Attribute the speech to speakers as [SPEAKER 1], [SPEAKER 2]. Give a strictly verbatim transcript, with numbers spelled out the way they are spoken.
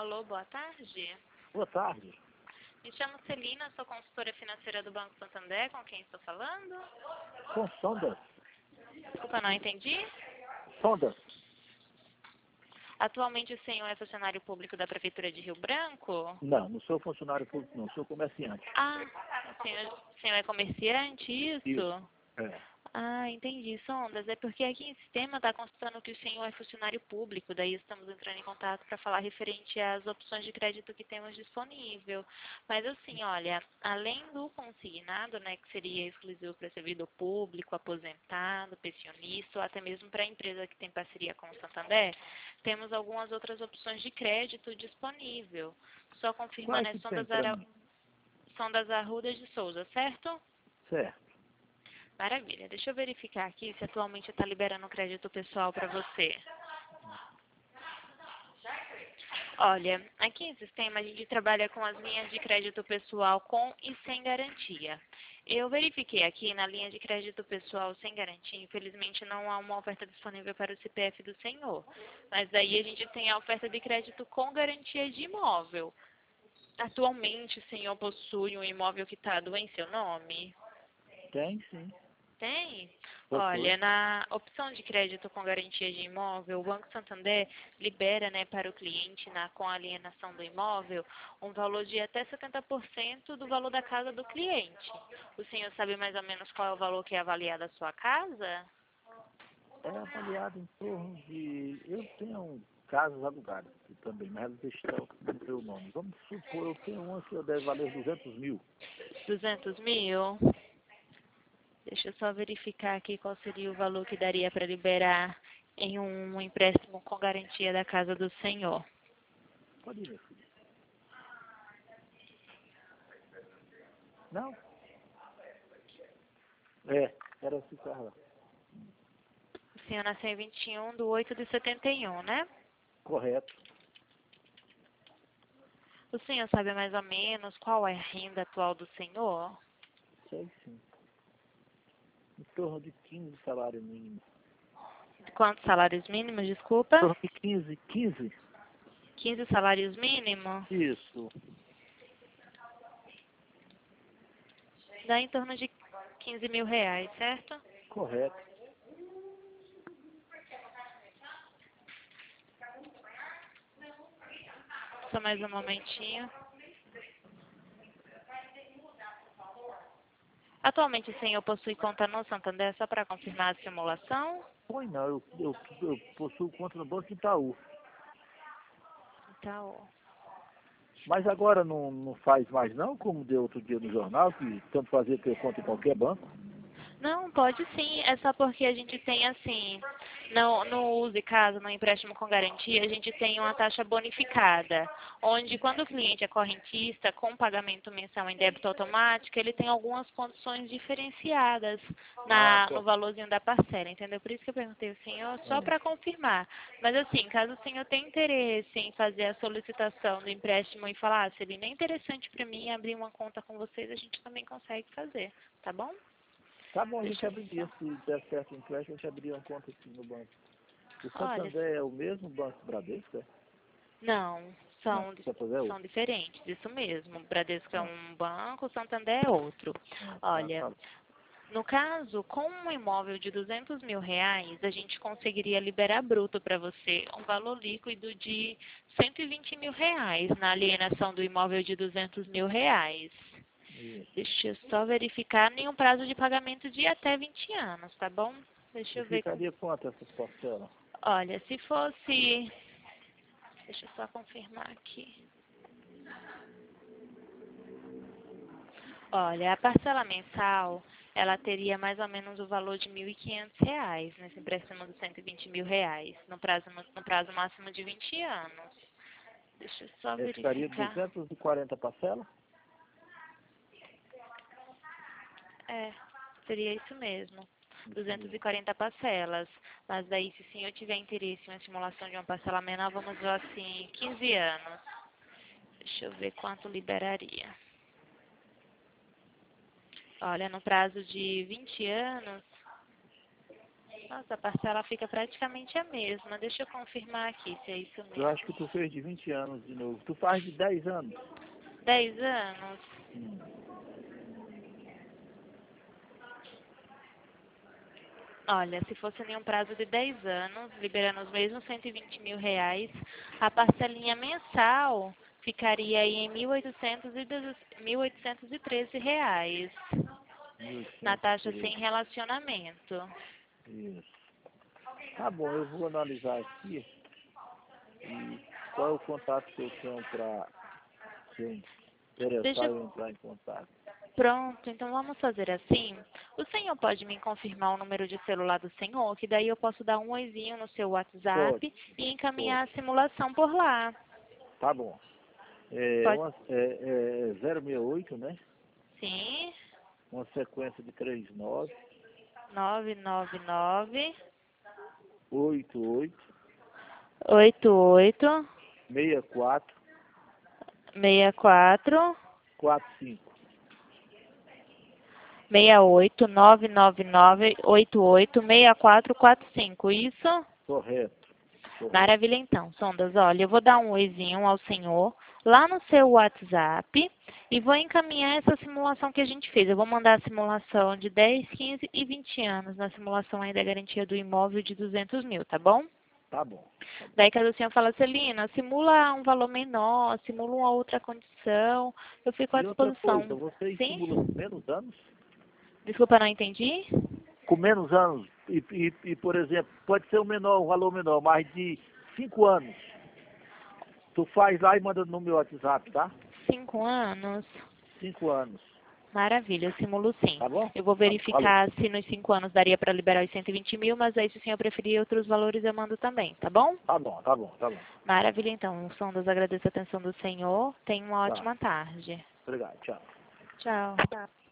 [SPEAKER 1] Alô, boa tarde.
[SPEAKER 2] Boa tarde.
[SPEAKER 1] Me chamo Celina, sou consultora financeira do Banco Santander. Com quem estou falando?
[SPEAKER 2] Com sondas?
[SPEAKER 1] Desculpa, não entendi.
[SPEAKER 2] Sondas?
[SPEAKER 1] Atualmente o senhor é funcionário público da Prefeitura de Rio Branco?
[SPEAKER 2] Não, não sou funcionário público, não, sou comerciante.
[SPEAKER 1] Ah, o senhor, o senhor é comerciante, isso?
[SPEAKER 2] Isso. É.
[SPEAKER 1] Ah, entendi. Sondas, é porque aqui em sistema está constando que o senhor é funcionário público, daí estamos entrando em contato para falar referente às opções de crédito que temos disponível. Mas assim, olha, além do consignado, né, que seria exclusivo para servidor público, aposentado, pensionista, ou até mesmo para a empresa que tem parceria com o Santander, temos algumas outras opções de crédito disponível. Só confirmando,
[SPEAKER 2] Quais
[SPEAKER 1] é
[SPEAKER 2] que tem
[SPEAKER 1] Sondas,
[SPEAKER 2] para
[SPEAKER 1] Ara...
[SPEAKER 2] mim?
[SPEAKER 1] Sondas Arrudas de Souza, certo?
[SPEAKER 2] Certo.
[SPEAKER 1] Maravilha. Deixa eu verificar aqui se atualmente está liberando crédito pessoal para você. Olha, aqui em sistema a gente trabalha com as linhas de crédito pessoal com e sem garantia. Eu verifiquei aqui na linha de crédito pessoal sem garantia, infelizmente não há uma oferta disponível para o C P F do senhor. Mas aí a gente tem a oferta de crédito com garantia de imóvel. Atualmente o senhor possui um imóvel quitado em seu nome?
[SPEAKER 2] Tem, sim.
[SPEAKER 1] Tem?
[SPEAKER 2] Possui.
[SPEAKER 1] Olha, na opção de crédito com garantia de imóvel, o Banco Santander libera, né, para o cliente, na, com a alienação do imóvel, um valor de até setenta por cento do valor da casa do cliente. O senhor sabe mais ou menos qual é o valor que é avaliado a sua casa?
[SPEAKER 2] É avaliado em torno de... Eu tenho casas alugadas aqui também, mas deixa eu ver o nome. Vamos supor, eu tenho uma que eu deve valer duzentos mil.
[SPEAKER 1] duzentos mil? Deixa eu só verificar aqui qual seria o valor que daria para liberar em um empréstimo com garantia da casa do senhor.
[SPEAKER 2] Pode ir, meu filho. Não? É, era esse carro lá.
[SPEAKER 1] O senhor nasceu em vinte e um de oito de setenta e um, né?
[SPEAKER 2] Correto.
[SPEAKER 1] O senhor sabe mais ou menos qual é a renda atual do senhor?
[SPEAKER 2] Sei sim. Em torno de quinze salário mínimo.
[SPEAKER 1] Quantos salários mínimos,
[SPEAKER 2] Em
[SPEAKER 1] desculpa?
[SPEAKER 2] torno de quinze, quinze?
[SPEAKER 1] quinze salários mínimos?
[SPEAKER 2] Isso.
[SPEAKER 1] Dá em torno de quinze mil reais, certo?
[SPEAKER 2] Correto.
[SPEAKER 1] Só mais um momentinho. Atualmente o senhor possui conta no Santander só para confirmar a simulação?
[SPEAKER 2] Pois não, eu, eu, eu possuo conta no Banco Itaú.
[SPEAKER 1] Então,
[SPEAKER 2] Mas agora não, não faz mais não, como deu outro dia no jornal, que tanto fazia ter conta em qualquer banco.
[SPEAKER 1] não, pode sim. É só porque a gente tem assim, no, no uso e caso, no empréstimo com garantia, a gente tem uma taxa bonificada, onde quando o cliente é correntista, com pagamento mensal em débito automático, ele tem algumas condições diferenciadas
[SPEAKER 2] Ah,
[SPEAKER 1] na, no
[SPEAKER 2] co-
[SPEAKER 1] valorzinho da parcela, entendeu? Por isso que eu perguntei ao senhor, só para confirmar. Mas assim, caso o senhor tenha interesse em fazer a solicitação do empréstimo e falar, ah, seria bem interessante para mim abrir uma conta com vocês, a gente também consegue fazer, tá bom?
[SPEAKER 2] Tá bom, a gente
[SPEAKER 1] Deixa eu
[SPEAKER 2] abriria,
[SPEAKER 1] só.
[SPEAKER 2] se der certo o empréstimo, a gente abriria uma conta aqui no banco. O
[SPEAKER 1] Olha,
[SPEAKER 2] Santander é o mesmo banco do Bradesco, é?
[SPEAKER 1] não,
[SPEAKER 2] Não,
[SPEAKER 1] são,
[SPEAKER 2] o Santander é
[SPEAKER 1] são
[SPEAKER 2] outro.
[SPEAKER 1] diferentes, isso mesmo. O Bradesco é
[SPEAKER 2] Ah,
[SPEAKER 1] um banco, o Santander é outro.
[SPEAKER 2] ah, tá,
[SPEAKER 1] Olha,
[SPEAKER 2] tá.
[SPEAKER 1] no caso, com um imóvel de duzentos mil reais, a gente conseguiria liberar bruto para você um valor líquido de cento e vinte mil reais na alienação do imóvel de duzentos mil reais.
[SPEAKER 2] Isso.
[SPEAKER 1] Deixa eu só verificar, nenhum prazo de pagamento de até vinte anos, tá bom? Deixa
[SPEAKER 2] E
[SPEAKER 1] eu ver. com-
[SPEAKER 2] ficaria quanto essas parcelas?
[SPEAKER 1] Olha, se fosse. Deixa eu só confirmar aqui. Olha, a parcela mensal, ela teria mais ou menos o valor de mil e quinhentos reais nesse empréstimo de cento e vinte mil reais, no prazo, no prazo máximo de vinte anos. Deixa eu só
[SPEAKER 2] É, ficaria
[SPEAKER 1] verificar.
[SPEAKER 2] duzentas e quarenta parcelas?
[SPEAKER 1] É, seria isso mesmo.
[SPEAKER 2] Isso
[SPEAKER 1] duzentas e
[SPEAKER 2] mesmo.
[SPEAKER 1] quarenta parcelas. Mas daí, se o senhor tiver interesse em uma simulação de uma parcela menor, vamos ver assim, quinze anos. Deixa eu ver quanto liberaria. Olha, no prazo de vinte anos, Nossa, a parcela fica praticamente a mesma. Deixa eu confirmar aqui se é isso
[SPEAKER 2] Eu
[SPEAKER 1] mesmo.
[SPEAKER 2] acho que tu fez de vinte anos de novo. Tu faz de dez anos.
[SPEAKER 1] dez anos?
[SPEAKER 2] Hum.
[SPEAKER 1] Olha, se fosse em um prazo de dez anos, liberando os mesmos cento e vinte mil reais, a parcelinha mensal ficaria aí em mil oitocentos e treze reais, na taxa sem relacionamento.
[SPEAKER 2] Isso. Tá bom, eu vou analisar aqui. E qual é o contato que eu tenho para quem interessar
[SPEAKER 1] Deixa
[SPEAKER 2] em entrar em contato?
[SPEAKER 1] Pronto, então vamos fazer assim. O senhor pode me confirmar o número de celular do senhor, que daí eu posso dar um oizinho no seu WhatsApp
[SPEAKER 2] Pode,
[SPEAKER 1] e encaminhar
[SPEAKER 2] pode.
[SPEAKER 1] a simulação por lá.
[SPEAKER 2] Tá bom. É,
[SPEAKER 1] Pode
[SPEAKER 2] uma, é, é zero seis oito, né?
[SPEAKER 1] sim.
[SPEAKER 2] Uma sequência de três nove,
[SPEAKER 1] nove nove nove,
[SPEAKER 2] oito oito,
[SPEAKER 1] oito oito,
[SPEAKER 2] seis quatro,
[SPEAKER 1] seis quatro,
[SPEAKER 2] quatro cinco.
[SPEAKER 1] seis oito, nove nove nove, oito oito, seis quatro quatro cinco. Isso?
[SPEAKER 2] Correto. Correto.
[SPEAKER 1] Maravilha, então, Sondas. Olha, eu vou dar um oizinho ao senhor lá no seu WhatsApp e vou encaminhar essa simulação que a gente fez. Eu vou mandar a simulação de dez, quinze e vinte anos, na simulação aí da garantia do imóvel de duzentos mil, tá bom?
[SPEAKER 2] Tá bom. Tá bom.
[SPEAKER 1] Daí caso o senhor fala, Celina, simula um valor menor, simula uma outra condição, eu fico à
[SPEAKER 2] E outra
[SPEAKER 1] disposição.
[SPEAKER 2] coisa, você
[SPEAKER 1] Sim?
[SPEAKER 2] estimula com menos anos?
[SPEAKER 1] Desculpa, não entendi?
[SPEAKER 2] Com menos anos, e, e, e, por exemplo, pode ser um menor, um valor menor, mas de cinco anos. Tu faz lá e manda no meu WhatsApp, tá?
[SPEAKER 1] Cinco anos?
[SPEAKER 2] Cinco anos.
[SPEAKER 1] Maravilha, eu simulo sim.
[SPEAKER 2] Tá bom?
[SPEAKER 1] Eu vou
[SPEAKER 2] Tá, falou.
[SPEAKER 1] verificar se nos cinco anos daria para liberar os cento e vinte mil, mas aí se o senhor preferir outros valores eu mando também, tá bom?
[SPEAKER 2] Tá bom, tá bom, tá bom.
[SPEAKER 1] Maravilha, então. Sondas, agradeço a atenção do senhor. Tenha uma
[SPEAKER 2] Tá.
[SPEAKER 1] ótima tarde.
[SPEAKER 2] Obrigado, tchau.
[SPEAKER 1] Tchau.